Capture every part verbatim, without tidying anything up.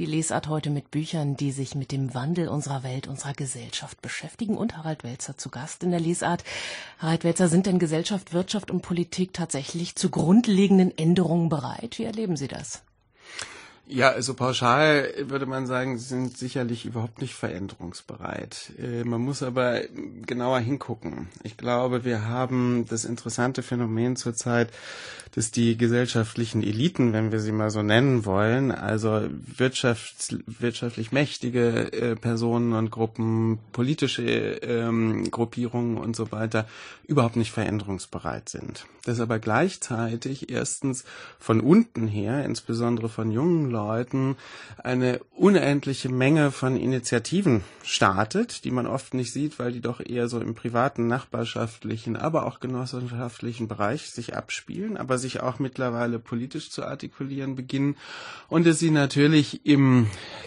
Die Lesart heute mit Büchern, die sich mit dem Wandel unserer Welt, unserer Gesellschaft beschäftigen. Und Harald Welzer zu Gast in der Lesart. Harald Welzer, sind denn Gesellschaft, Wirtschaft und Politik tatsächlich zu grundlegenden Änderungen bereit? Wie erleben Sie das? Ja, also pauschal würde man sagen, sie sind sicherlich überhaupt nicht veränderungsbereit. Äh, man muss aber genauer hingucken. Ich glaube, wir haben das interessante Phänomen zurzeit, dass die gesellschaftlichen Eliten, wenn wir sie mal so nennen wollen, also wirtschafts-, wirtschaftlich mächtige äh, Personen und Gruppen, politische ähm, Gruppierungen und so weiter, überhaupt nicht veränderungsbereit sind. Das aber gleichzeitig erstens von unten her, insbesondere von jungen Leuten, eine unendliche Menge von Initiativen startet, die man oft nicht sieht, weil die doch eher so im privaten, nachbarschaftlichen, aber auch genossenschaftlichen Bereich sich abspielen, aber sich auch mittlerweile politisch zu artikulieren beginnen und dass sie natürlich im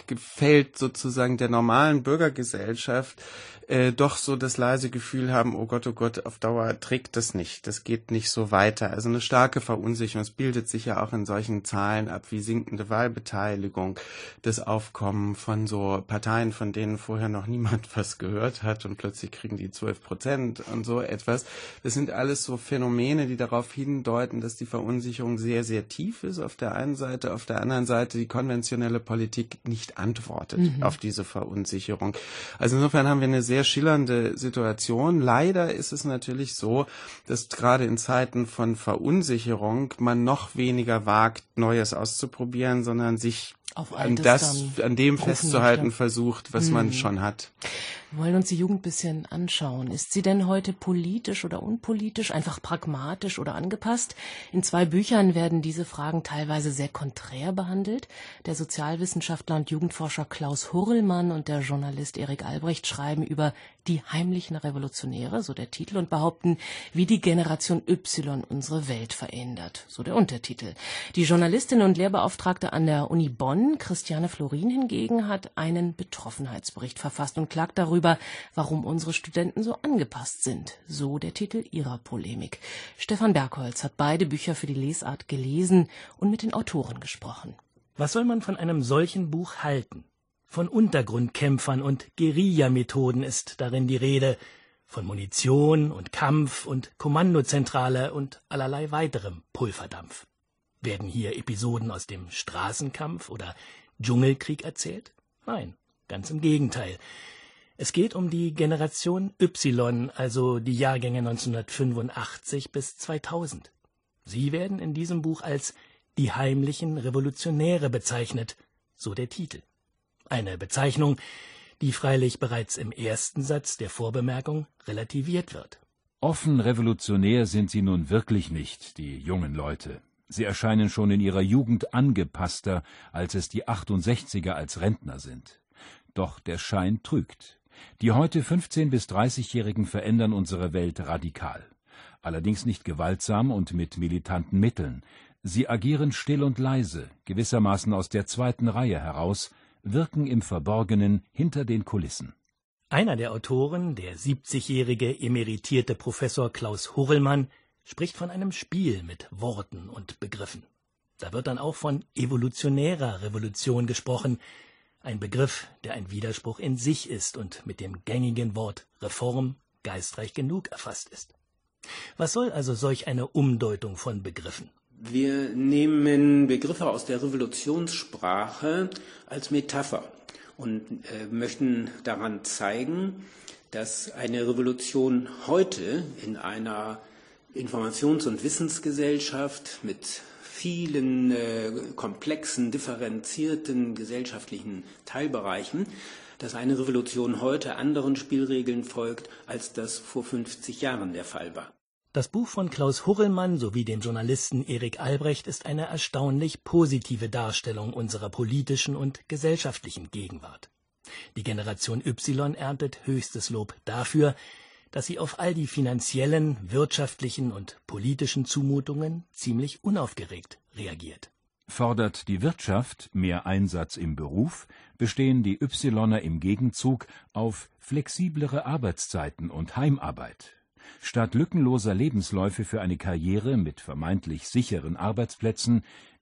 Feld sozusagen der normalen Bürgergesellschaft äh, doch so das leise Gefühl haben, oh Gott, oh Gott, auf Dauer trägt das nicht, das geht nicht so weiter. Also eine starke Verunsicherung, es bildet sich ja auch in solchen Zahlen ab wie sinkende Wahlbeteiligung, das Aufkommen von so Parteien, von denen vorher noch niemand was gehört hat und plötzlich kriegen die zwölf Prozent und so etwas. Das sind alles so Phänomene, die darauf hindeuten, dass die Verunsicherung sehr, sehr tief ist auf der einen Seite, auf der anderen Seite die konventionelle Politik nicht antwortet mhm. auf diese Verunsicherung. Also insofern haben wir eine sehr schillernde Situation. Leider ist es natürlich so, dass gerade in Zeiten von Verunsicherung man noch weniger wagt, Neues auszuprobieren, sondern sich an das, an dem festzuhalten versucht, was hm. man schon hat. Wir wollen uns die Jugend ein bisschen anschauen. Ist sie denn heute politisch oder unpolitisch, einfach pragmatisch oder angepasst? In zwei Büchern werden diese Fragen teilweise sehr konträr behandelt. Der Sozialwissenschaftler und Jugendforscher Klaus Hurrellmann und der Journalist Erik Albrecht schreiben über die heimlichen Revolutionäre, so der Titel, und behaupten, wie die Generation Y unsere Welt verändert, so der Untertitel. Die Journalistin und Lehrbeauftragte an der Uni Bonn, Christiane Florin hingegen, hat einen Betroffenheitsbericht verfasst und klagt darüber, warum unsere Studenten so angepasst sind, so der Titel ihrer Polemik. Stefan Bergholz hat beide Bücher für die Lesart gelesen und mit den Autoren gesprochen. Was soll man von einem solchen Buch halten? Von Untergrundkämpfern und Guerillamethoden ist darin die Rede, von Munition und Kampf und Kommandozentrale und allerlei weiterem Pulverdampf. Werden hier Episoden aus dem Straßenkampf oder Dschungelkrieg erzählt? Nein, ganz im Gegenteil. Es geht um die Generation Y, also die Jahrgänge neunzehnhundertfünfundachtzig bis zweitausend. Sie werden in diesem Buch als die heimlichen Revolutionäre bezeichnet, so der Titel. Eine Bezeichnung, die freilich bereits im ersten Satz der Vorbemerkung relativiert wird. Offen revolutionär sind sie nun wirklich nicht, die jungen Leute. Sie erscheinen schon in ihrer Jugend angepasster, als es die achtundsechziger als Rentner sind. Doch der Schein trügt. Die heute fünfzehn- bis dreißigjährigen verändern unsere Welt radikal. Allerdings nicht gewaltsam und mit militanten Mitteln. Sie agieren still und leise, gewissermaßen aus der zweiten Reihe heraus, wirken im Verborgenen hinter den Kulissen. Einer der Autoren, der siebzigjährige emeritierte Professor Klaus Hurrellmann, spricht von einem Spiel mit Worten und Begriffen. Da wird dann auch von evolutionärer Revolution gesprochen, ein Begriff, der ein Widerspruch in sich ist und mit dem gängigen Wort Reform geistreich genug erfasst ist. Was soll also solch eine Umdeutung von Begriffen? Wir nehmen Begriffe aus der Revolutionssprache als Metapher und äh, möchten daran zeigen, dass eine Revolution heute in einer Informations- und Wissensgesellschaft mit vielen äh, komplexen, differenzierten gesellschaftlichen Teilbereichen, dass eine Revolution heute anderen Spielregeln folgt, als das vor fünfzig Jahren der Fall war. Das Buch von Klaus Hurrellmann sowie dem Journalisten Erik Albrecht ist eine erstaunlich positive Darstellung unserer politischen und gesellschaftlichen Gegenwart. Die Generation Y erntet höchstes Lob dafür, dass sie auf all die finanziellen, wirtschaftlichen und politischen Zumutungen ziemlich unaufgeregt reagiert. Fordert die Wirtschaft mehr Einsatz im Beruf, bestehen die Ypsiloner im Gegenzug auf flexiblere Arbeitszeiten und Heimarbeit. Statt lückenloser Lebensläufe für eine Karriere mit vermeintlich sicheren Arbeitsplätzen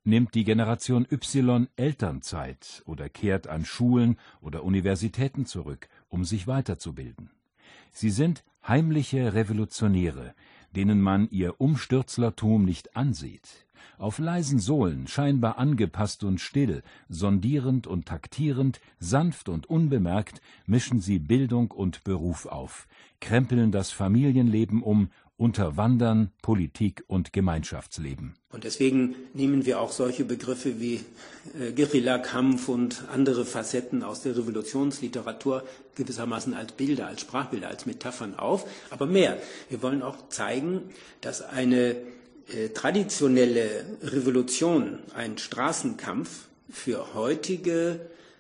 Nimmt die Generation Y Elternzeit oder kehrt an Schulen oder Universitäten zurück, um sich weiterzubilden? Sie sind heimliche Revolutionäre, denen man ihr Umstürzlertum nicht ansieht. Auf leisen Sohlen, scheinbar angepasst und still, sondierend und taktierend, sanft und unbemerkt, mischen sie Bildung und Beruf auf, krempeln das Familienleben um, unterwandern Politik und Gemeinschaftsleben. Und deswegen nehmen wir auch solche Begriffe wie äh, Guerillakampf und andere Facetten aus der Revolutionsliteratur gewissermaßen als Bilder, als Sprachbilder, als Metaphern auf. Aber mehr, wir wollen auch zeigen, dass eine äh, traditionelle Revolution, ein Straßenkampf für heutige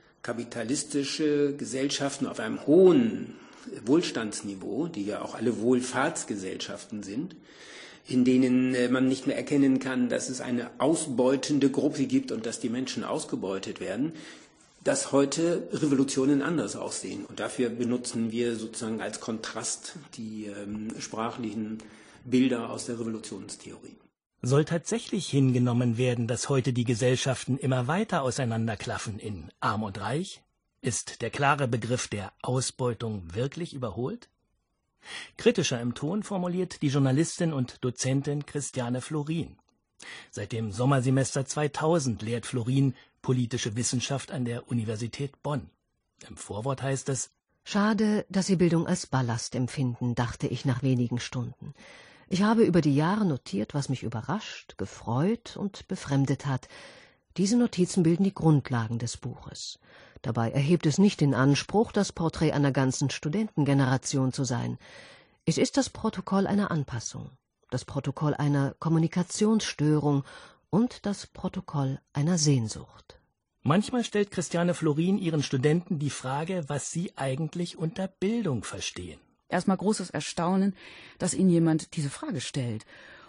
kapitalistische Gesellschaften auf einem hohen Wohlstandsniveau, die ja auch alle Wohlfahrtsgesellschaften sind, in denen man nicht mehr erkennen kann, dass es eine ausbeutende Gruppe gibt und dass die Menschen ausgebeutet werden, dass heute Revolutionen anders aussehen. Und dafür benutzen wir sozusagen als Kontrast die ähm, sprachlichen Bilder aus der Revolutionstheorie. Soll tatsächlich hingenommen werden, dass heute die Gesellschaften immer weiter auseinanderklaffen in Arm und Reich? Ist der klare Begriff der Ausbeutung wirklich überholt? Kritischer im Ton formuliert die Journalistin und Dozentin Christiane Florin. Seit dem Sommersemester zweitausend lehrt Florin politische Wissenschaft an der Universität Bonn. Im Vorwort heißt es: Schade, dass Sie Bildung als Ballast empfinden, dachte ich nach wenigen Stunden. Ich habe über die Jahre notiert, was mich überrascht, gefreut und befremdet hat. Diese Notizen bilden die Grundlagen des Buches. Dabei erhebt es nicht den Anspruch, das Porträt einer ganzen Studentengeneration zu sein. Es ist das Protokoll einer Anpassung, das Protokoll einer Kommunikationsstörung und das Protokoll einer Sehnsucht. Manchmal stellt Christiane Florin ihren Studenten die Frage, was sie eigentlich unter Bildung verstehen. Erstmal großes Erstaunen, dass ihnen jemand diese Frage stellt.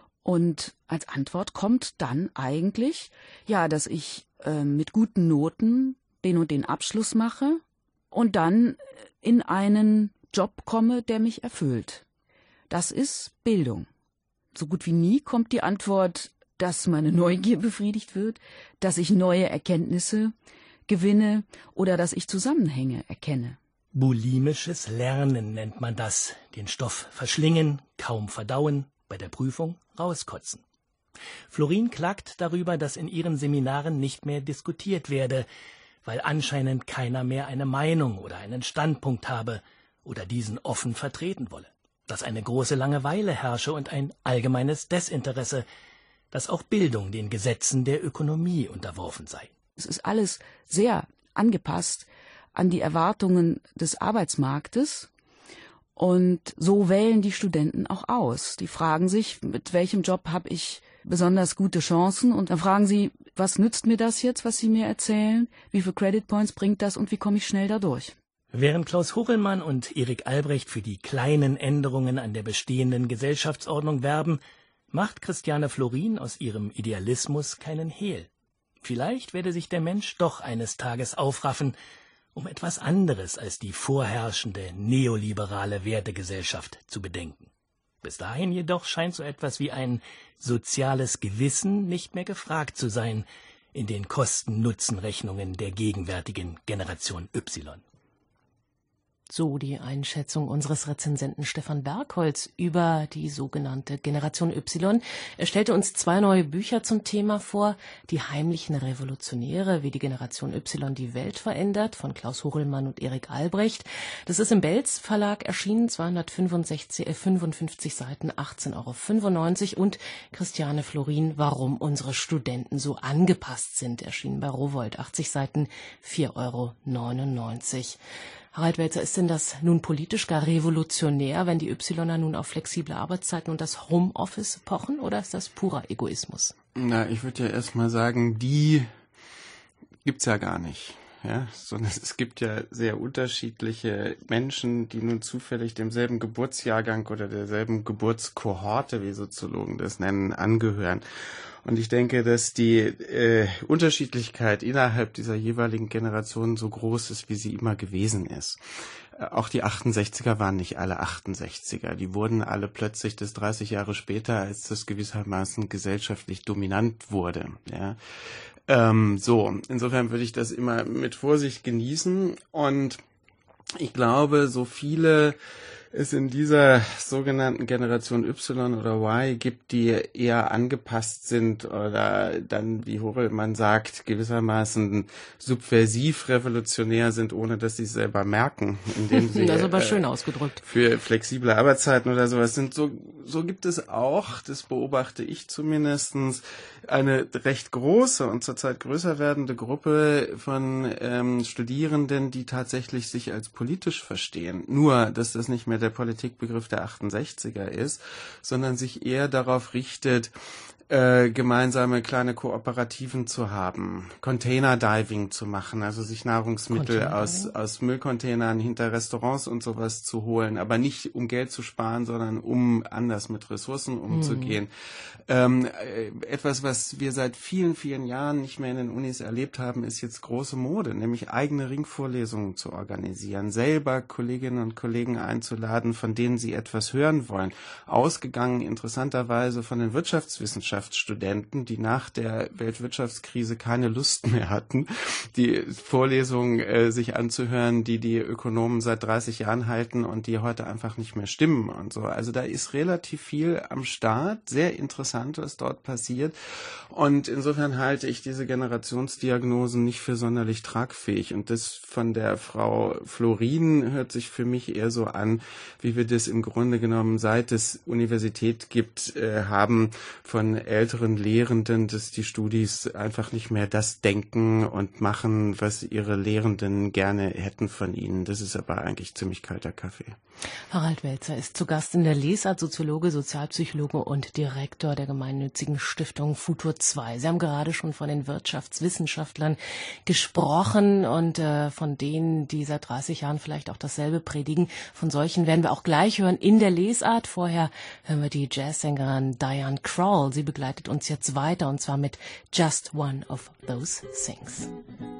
Und als Antwort kommt dann eigentlich, ja, dass ich äh, mit guten Noten den und den Abschluss mache und dann in einen Job komme, der mich erfüllt. Das ist Bildung. So gut wie nie kommt die Antwort, dass meine Neugier befriedigt wird, dass ich neue Erkenntnisse gewinne oder dass ich Zusammenhänge erkenne. Bulimisches Lernen nennt man das. Den Stoff verschlingen, kaum verdauen, bei der Prüfung rauskotzen. Florin klagt darüber, dass in ihren Seminaren nicht mehr diskutiert werde, weil anscheinend keiner mehr eine Meinung oder einen Standpunkt habe oder diesen offen vertreten wolle, dass eine große Langeweile herrsche und ein allgemeines Desinteresse, dass auch Bildung den Gesetzen der Ökonomie unterworfen sei. Es ist alles sehr angepasst an die Erwartungen des Arbeitsmarktes. Und so wählen die Studenten auch aus. Die fragen sich, mit welchem Job habe ich besonders gute Chancen? Und dann fragen sie, was nützt mir das jetzt, was Sie mir erzählen? Wie viele Credit Points bringt das und wie komme ich schnell da durch? Während Klaus Hurelmann und Erik Albrecht für die kleinen Änderungen an der bestehenden Gesellschaftsordnung werben, macht Christiane Florin aus ihrem Idealismus keinen Hehl. Vielleicht werde sich der Mensch doch eines Tages aufraffen, um etwas anderes als die vorherrschende neoliberale Wertegesellschaft zu bedenken. Bis dahin jedoch scheint so etwas wie ein soziales Gewissen nicht mehr gefragt zu sein in den Kosten-Nutzen-Rechnungen der gegenwärtigen Generation Y. So die Einschätzung unseres Rezensenten Stefan Bergholz über die sogenannte Generation Y. Er stellte uns zwei neue Bücher zum Thema vor. Die heimlichen Revolutionäre, wie die Generation Y die Welt verändert, von Klaus Hurelmann und Erik Albrecht. Das ist im Belz Verlag erschienen, zweihundertfünfundfünfzig Seiten, achtzehn Euro fünfundneunzig. Und Christiane Florin, warum unsere Studenten so angepasst sind, erschienen bei Rowohlt, achtzig Seiten, vier Euro neunundneunzig. Harald Welzer, ist denn das nun politisch gar revolutionär, wenn die Ypsiloner nun auf flexible Arbeitszeiten und das Homeoffice pochen, oder ist das purer Egoismus? Na, ich würde ja erst mal sagen, die gibt's ja gar nicht. ja, sondern es gibt ja sehr unterschiedliche Menschen, die nun zufällig demselben Geburtsjahrgang oder derselben Geburtskohorte, wie Soziologen das nennen, angehören. Und ich denke, dass die äh, Unterschiedlichkeit innerhalb dieser jeweiligen Generationen so groß ist, wie sie immer gewesen ist. Äh, auch die achtundsechziger waren nicht alle achtundsechziger. Die wurden alle plötzlich das dreißig Jahre später, als das gewissermaßen gesellschaftlich dominant wurde. Ja. Ähm, so, insofern würde ich das immer mit Vorsicht genießen. Und ich glaube, so viele es in dieser sogenannten Generation Y oder Y gibt, die eher angepasst sind oder dann, wie Horelmann sagt, gewissermaßen subversiv revolutionär sind, ohne dass sie es selber merken, indem sie das ist aber schön äh, ausgedrückt. Für flexible Arbeitszeiten oder sowas sind. So, so gibt es auch, das beobachte ich zumindestens, eine recht große und zurzeit größer werdende Gruppe von ähm, Studierenden, die tatsächlich sich als politisch verstehen. Nur, dass das nicht mehr der Politikbegriff der achtundsechziger ist, sondern sich eher darauf richtet, äh, gemeinsame kleine Kooperativen zu haben, Container-Diving zu machen, also sich Nahrungsmittel aus, aus Müllcontainern hinter Restaurants und sowas zu holen, aber nicht um Geld zu sparen, sondern um anders mit Ressourcen umzugehen. Mhm. Ähm, etwas, was wir seit vielen, vielen Jahren nicht mehr in den Unis erlebt haben, ist jetzt große Mode, nämlich eigene Ringvorlesungen zu organisieren, selber Kolleginnen und Kollegen einzuladen, von denen sie etwas hören wollen. Ausgegangen interessanterweise von den Wirtschaftswissenschaftsstudenten, die nach der Weltwirtschaftskrise keine Lust mehr hatten, die Vorlesungen äh, sich anzuhören, die die Ökonomen seit dreißig Jahren halten und die heute einfach nicht mehr stimmen und so. Also da ist relativ viel am Start, sehr interessant, was dort passiert. Und insofern halte ich diese Generationsdiagnosen nicht für sonderlich tragfähig. Und das von der Frau Florin hört sich für mich eher so an, wie wir das im Grunde genommen, seit es Universität gibt, äh, haben von älteren Lehrenden, dass die Studis einfach nicht mehr das denken und machen, was ihre Lehrenden gerne hätten von ihnen. Das ist aber eigentlich ziemlich kalter Kaffee. Harald Welzer ist zu Gast in der Lesart, Soziologe, Sozialpsychologe und Direktor der gemeinnützigen Stiftung Futur zwei. Sie haben gerade schon von den Wirtschaftswissenschaftlern gesprochen und äh, von denen, die seit dreißig Jahren vielleicht auch dasselbe predigen. Von solchen werden wir auch gleich hören in der Lesart. Vorher hören wir die Jazzsängerin Diane Krall. Sie begleitet uns jetzt weiter und zwar mit Just One of Those Things.